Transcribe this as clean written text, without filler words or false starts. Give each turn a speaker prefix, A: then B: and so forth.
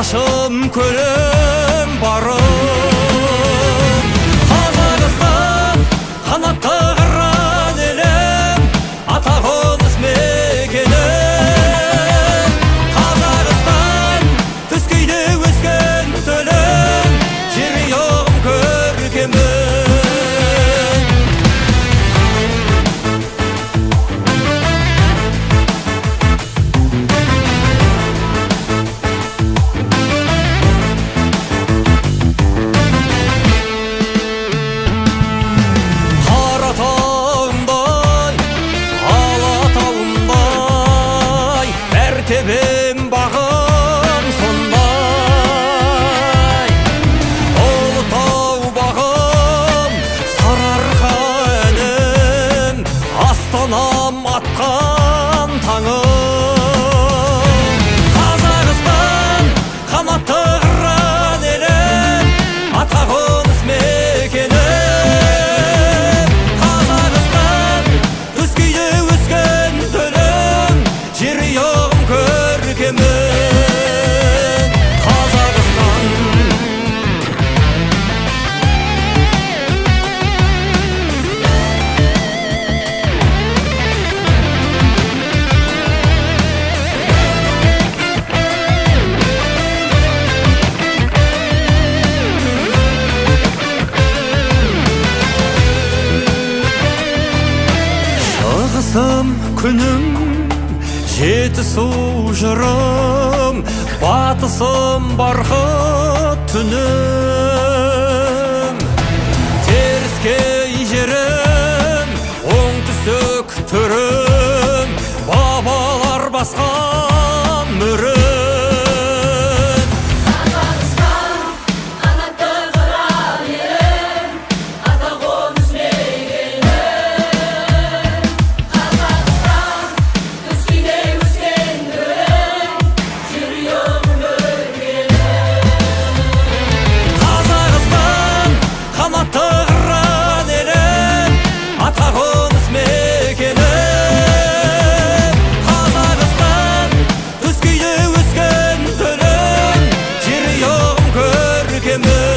A: башым көлем барым. Қазақстан қанатты қыран елім, атағымыз мекенім. Қазақстан түскейде өскен төлім, жерұйығым көркемім. Тебем бағым сондай, Ұлытау бағым, Сарыарқа әнім, Астанам атқан таңым. Қазақстан қанатты қыран елім, атағымыз мекенім. Қазақстан төскейде өскен төлім, жерұйығым көркемім. Қазақстан шығысым күнім, жетісу жырым, батысым барқыт түнім. Теріскей жерім, оңтүстік түрім, бабалар басқан мөрім.
B: Қазақстан қанатты қыран елім, атағымыз мекенім. Қазақстан төскейде өскен төлім, жерұйығым көркемім.
A: Қазақстан қанатты қыран елім, атағымыз мекенім. Қазақстан төскейде өскен төлім, жерұйығым көркемім.